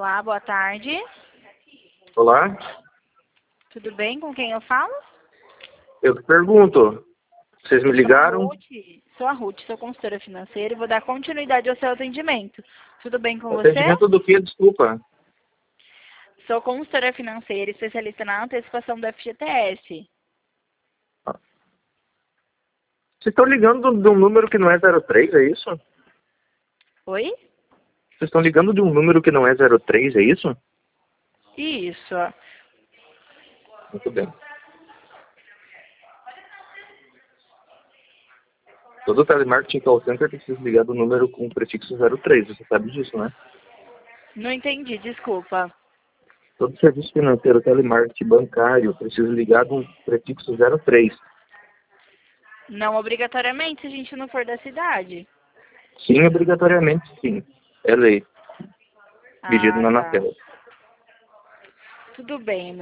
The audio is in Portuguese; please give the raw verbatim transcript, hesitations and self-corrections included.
Olá, boa tarde. Olá, Tudo bem? Com quem eu falo? eu que pergunto. Vocês me Sou a ligaram? Ruth. Sou a Ruth, sou consultora financeira e vou dar continuidade ao seu atendimento. Tudo bem com você? Atendimento do que? Desculpa. Sou consultora financeira e especialista na antecipação do F G T S. Vocês estão ligando de um número que não é zero três, é isso? Oi? Vocês estão ligando de um número que não é zero três, é isso? Isso. Muito bem. Todo telemarketing call center precisa ligar do número com prefixo zero três, você sabe disso, né? Não entendi, desculpa. Todo serviço financeiro, telemarketing, bancário, precisa ligar de um prefixo zero três. Não obrigatoriamente se a gente não for da cidade. Sim, obrigatoriamente, sim. É lei. Pedido Ah, na tá. Anatel. Tudo bem,